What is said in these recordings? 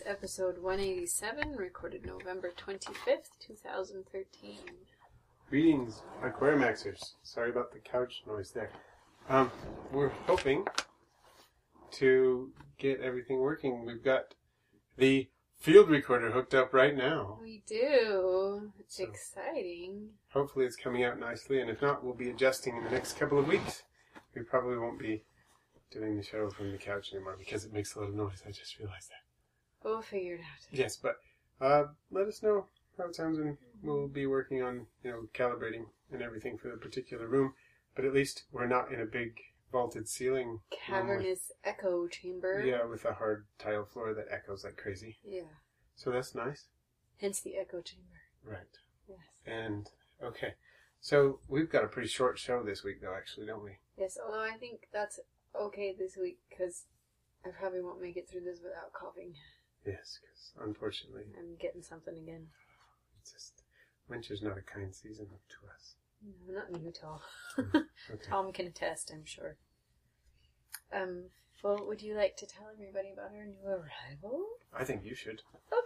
episode 187, recorded November 25th, 2013. Greetings, Aquariumaxers. Sorry about the couch noise there. We're hoping to get everything working. We've got the field recorder hooked up right now. We do. It's exciting. Hopefully it's coming out nicely, and if not, we'll be adjusting in the next couple of weeks. We probably won't be doing the show from the couch anymore because it makes a lot of noise. I just realized that. We'll figure it out. Yes, but let us know how it sounds, and we'll be working on, calibrating and everything for the particular room. But at least we're not in a big vaulted ceiling. Cavernous echo chamber. Yeah, with a hard tile floor that echoes like crazy. Yeah. So that's nice. Hence the echo chamber. Right. Yes. And, okay. So we've got a pretty short show this week, though, actually, don't we? Yes, although I think that's okay this week, because I probably won't make it through this without coughing. Yes, because unfortunately... I'm getting something again. It's just... Winter's not a kind season to us. No, not in Utah. Okay. Tom can attest, I'm sure. Well, would you like to tell everybody about our new arrival? I think you should.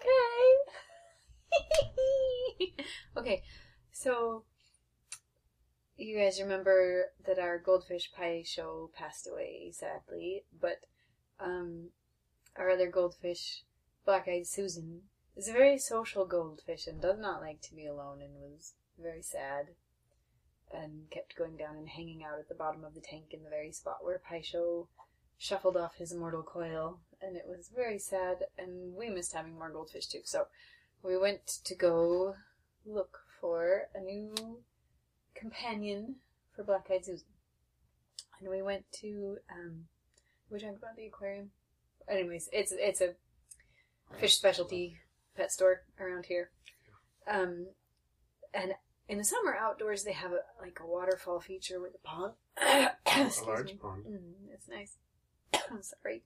Okay. Okay, so you guys remember that our goldfish pie show passed away, sadly, but our other goldfish, Black-Eyed Susan, is a very social goldfish and does not like to be alone and was very sad and kept going down and hanging out at the bottom of the tank in the very spot where Pie Show shuffled off his immortal coil, and it was very sad, and we missed having more goldfish too, so we went to go look for a new companion for Black-Eyed Susan. And we went to, we talked about the aquarium. Anyways, it's a fish specialty pet store around here. And in the summer outdoors, they have a waterfall feature with a pond. A large pond. It's nice. Sorry.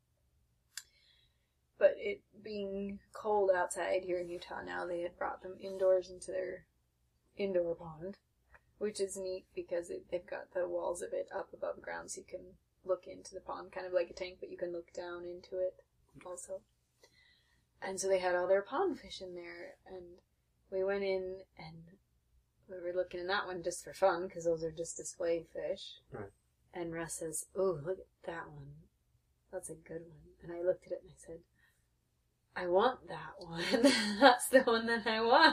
But it being cold outside here in Utah now, they had brought them indoors into their indoor pond, which is neat because they've got the walls of it up above ground so you can look into the pond, kind of like a tank, but you can look down into it also. And so they had all their pond fish in there, and we went in and we were looking in that one just for fun because those are just display fish. Right. And Russ says, "Oh, look at that one. That's a good one." And I looked at it and I said, "I want that one. That's the one that I want."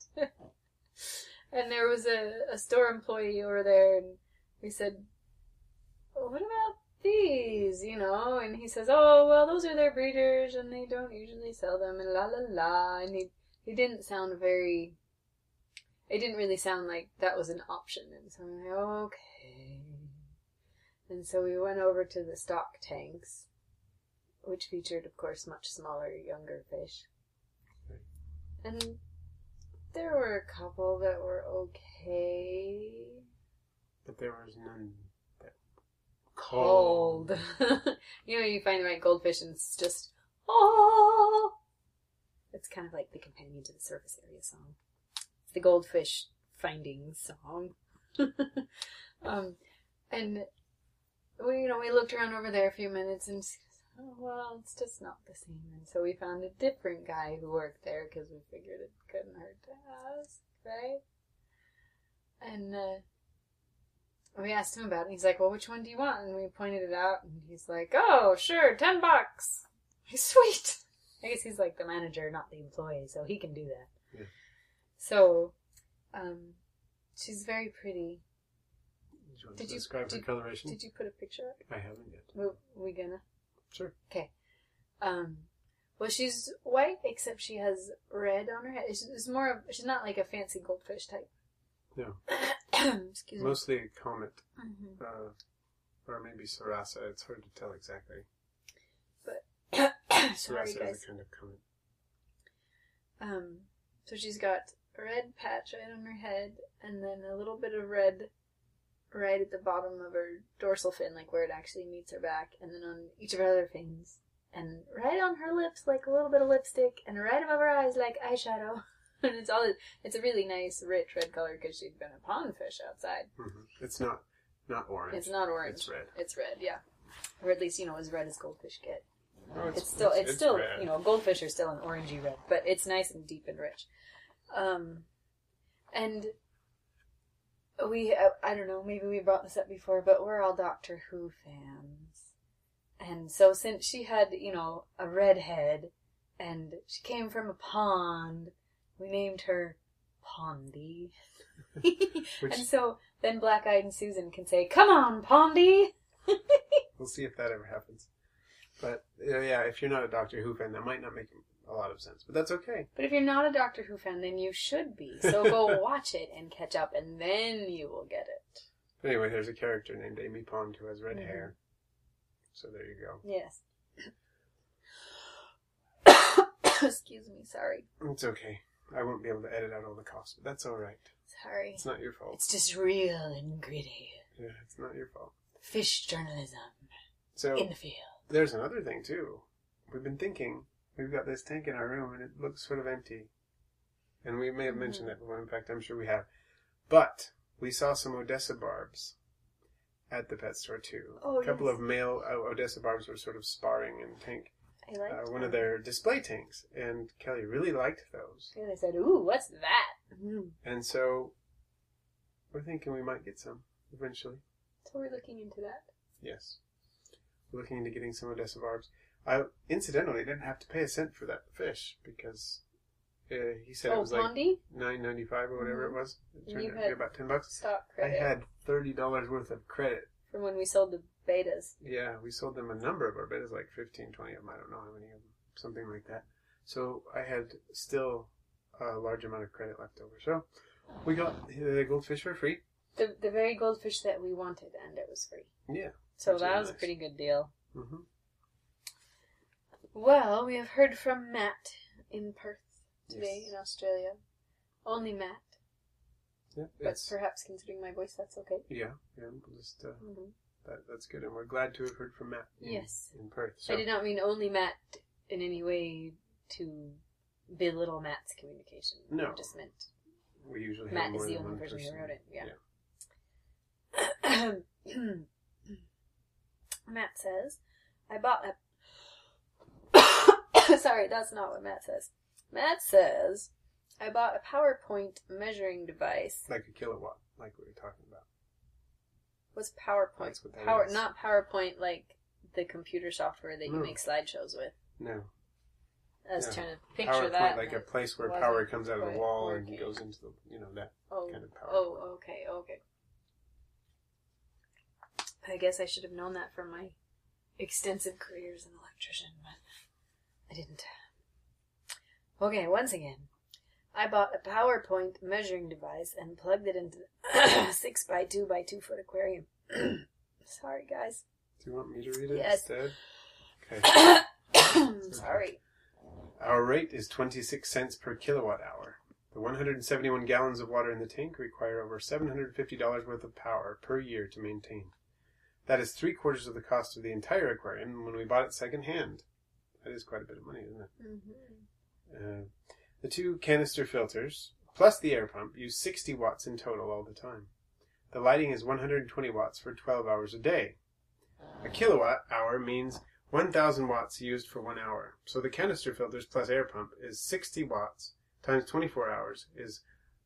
And there was a store employee over there, and we said, "Well, what about these, And he says, "Oh, well, those are their breeders, and they don't usually sell them, and la la la." And he didn't sound very... It didn't really sound like that was an option. And so I'm like, okay. And so we went over to the stock tanks, which featured, of course, much smaller, younger fish. And there were a couple that were okay. But there was none that cold. You find the right goldfish and it's just, oh! It's kind of like the companion to the surface area song. It's the goldfish finding song. And we looked around over there a few minutes and said, "Oh, well, it's just not the same." And so we found a different guy who worked there because we figured it couldn't hurt to ask, right? And we asked him about it, and he's like, "Well, which one do you want?" And we pointed it out, and he's like, "Oh, sure, $10. Sweet." I guess he's like the manager, not the employee, so he can do that. Yeah. So, she's very pretty. Did you describe her coloration? Did you put a picture up? I haven't yet. We gonna? Sure. Okay. Well, she's white, except she has red on her head. She's not like a fancy goldfish type. No. Excuse me. Mostly a comet. Mm-hmm. Or maybe Sarasa. It's hard to tell exactly. But, sorry, Sarasa guys. is a kind of comet. So she's got a red patch right on her head, and then a little bit of red right at the bottom of her dorsal fin, like where it actually meets her back, and then on each of her other fins, and right on her lips, like a little bit of lipstick, and right above her eyes, like eyeshadow. And it's a really nice, rich red color because she'd been a pond fish outside. Mm-hmm. It's not orange. It's not orange. It's red. It's red, yeah. Or at least, as red as goldfish get. Oh, It's still red. you know, goldfish are still an orangey red, but it's nice and deep and rich. And we, I don't know, maybe we brought this up before, but we're all Doctor Who fans. And so since she had, you know, a red head, and she came from a pond, we named her Pondy. And so then Black-Eyed and Susan can say, "Come on, Pondy!" We'll see if that ever happens. But, yeah, if you're not a Doctor Who fan, that might not make a lot of sense. But that's okay. But if you're not a Doctor Who fan, then you should be. So go watch it and catch up, and then you will get it. But anyway, there's a character named Amy Pond who has red hair. So there you go. Yes. Excuse me, sorry. It's okay. I won't be able to edit out all the coughs, but that's alright. Sorry. It's not your fault. It's just real and gritty. Yeah, it's not your fault. Fish journalism. So, In the field. there's another thing, too. We've been thinking, we've got this tank in our room, and it looks sort of empty. And we may have mentioned that before. In fact, I'm sure we have. But we saw some Odessa barbs at the pet store, too. Oh, a couple yes. of male Odessa barbs were sort of sparring in tank. I liked One of their display tanks, and Kelly really liked those. And I said, "Ooh, what's that?" And so we're thinking we might get some eventually. So we're looking into that. Yes. We're looking into getting some Odessa barbs. I incidentally didn't have to pay a cent for that fish because he said it was Pondy? like $9.95 or whatever it was. It And turned you out to be had about $10. Stock I credit had $30 worth of credit. from when we sold the betas. Yeah, we sold them a number of our betas, like 15, 20 of them. I don't know how many of them. Something like that. So I had still a large amount of credit left over. So we got the goldfish for free. The very goldfish that we wanted, and it was free. Yeah. So Which that is was a nice. pretty good deal. Mm-hmm. Well, we have heard from Matt in Perth today Yes. in Australia. Only Matt, Yeah, but perhaps considering my voice, that's okay. yeah. We'll just that's good, and we're glad to have heard from Matt. Yes. In Perth. So I did not mean only Matt in any way to belittle Matt's communication. No. I just meant we usually have Matt more is the than only one person who wrote it. Yeah. Matt says, I bought a... Sorry, that's not what Matt says. Matt says, I bought a PowerPoint measuring device. Like a kilowatt, like we were talking about. What's PowerPoint? That's what that is. Not PowerPoint like the computer software that you make slideshows with. No. I was No. trying to picture PowerPoint, that. like a place where wasn't power comes out of the quite wall working. and goes into the, that kind of power. Oh, okay. I guess I should have known that from my extensive career as an electrician, but I didn't. Okay, once again, I bought a PowerPoint measuring device and plugged it into the 6x2 by 2 foot aquarium. Sorry, guys. Do you want me to read it Yes. instead? Okay. Sorry. Our rate is 26 cents per kilowatt hour. The 171 gallons of water in the tank require over $750 worth of power per year to maintain. That is 3/4 of the cost of the entire aquarium when we bought it second hand. That is quite a bit of money, isn't it? Mm-hmm. The 2 canister filters, plus the air pump, use 60 watts in total all the time. The lighting is 120 watts for 12 hours a day. A kilowatt hour means 1,000 watts used for 1 hour. So the canister filters plus air pump is 60 watts times 24 hours is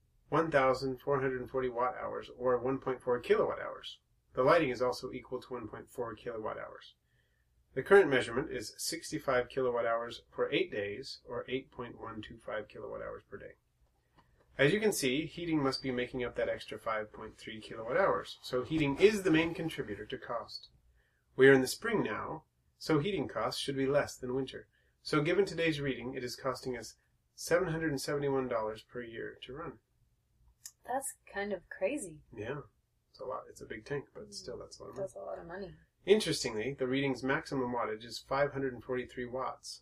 1,440 watt hours or 1.4 kilowatt hours. The lighting is also equal to 1.4 kilowatt hours. The current measurement is 65 kilowatt hours for 8 days or 8.125 kilowatt hours per day. As you can see, heating must be making up that extra 5.3 kilowatt hours. So heating is the main contributor to cost. We are in the spring now, so heating costs should be less than winter. So given today's reading, it is costing us $771 per year to run. That's kind of crazy. Yeah, it's a lot. It's a big tank, but still, that's a lot of money. That's a lot of money. Interestingly, the reading's maximum wattage is 543 watts.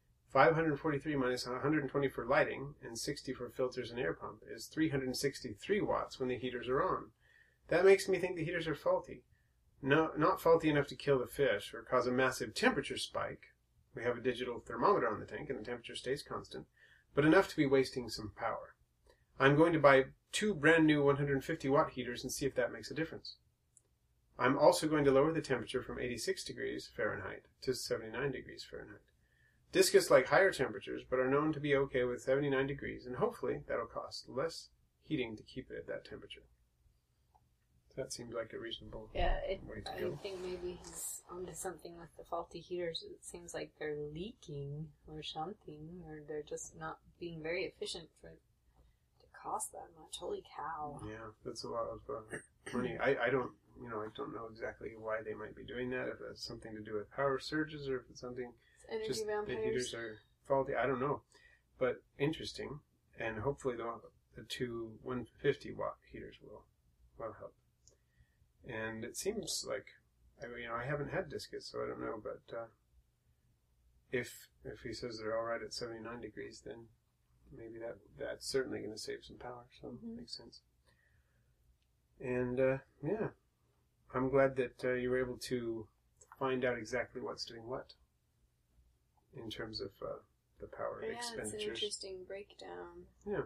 543 minus 120 for lighting and 60 for filters and air pump is 363 watts when the heaters are on. That makes me think the heaters are faulty. No, not faulty enough to kill the fish or cause a massive temperature spike. We have a digital thermometer on the tank and the temperature stays constant, but enough to be wasting some power. I'm going to buy 2 brand new 150 watt heaters and see if that makes a difference. I'm also going to lower the temperature from 86 degrees Fahrenheit to 79 degrees Fahrenheit. Discus like higher temperatures, but are known to be okay with 79 degrees, and hopefully that'll cost less heating to keep it at that temperature. That seems like a reasonable way to I go. think maybe he's onto something with the faulty heaters. It seems like they're leaking or something, or they're just not being very efficient for it to cost that much. Holy cow! Yeah, that's a lot of money. I don't know exactly why they might be doing that. If it's something to do with power surges, or if it's something It's energy just vampires. the heaters are faulty. I don't know, but interesting. And hopefully the two 150 watt heaters will help. And it seems like, I haven't had Discus, so I don't know, but if he says they're all right at 79 degrees, then maybe that's certainly going to save some power, so it makes sense. And, yeah, I'm glad that you were able to find out exactly what's doing what in terms of the power expenditures. It's an interesting breakdown. Yeah.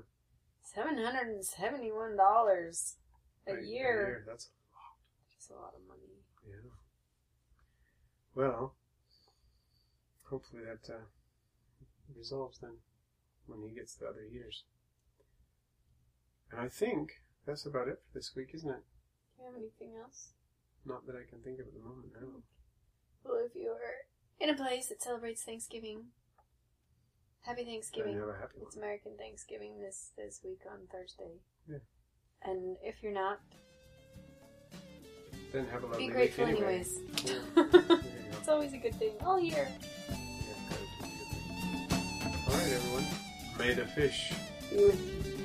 $771 a year. That's That's a lot of money. yeah. Well, hopefully that resolves then when he gets the other heaters. And I think that's about it for this week, isn't it? Do you have anything else? Not that I can think of at the moment. I don't. Well, if you're in a place that celebrates Thanksgiving, happy Then Thanksgiving. have a happy one. It's American Thanksgiving this week on Thursday. Yeah. And if you're not, Then have a lovely be week grateful anyway. anyways. Yeah. There you go. It's always a good thing. All year. Yeah, gratitude's a good thing. All right, everyone. May the fish Be with you.